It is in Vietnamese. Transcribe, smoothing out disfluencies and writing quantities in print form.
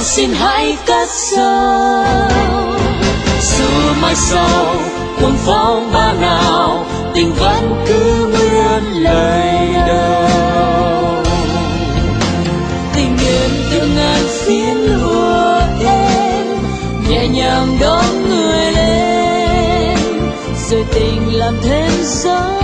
xin hãy cất sâu. Dù mai sau cuồng phong ba nào, tình vẫn cứ mưa lời đầu. Tình nguyện từ ngàn phiến lúa em nhẹ nhàng đón người lên, rồi tình làm thêm gió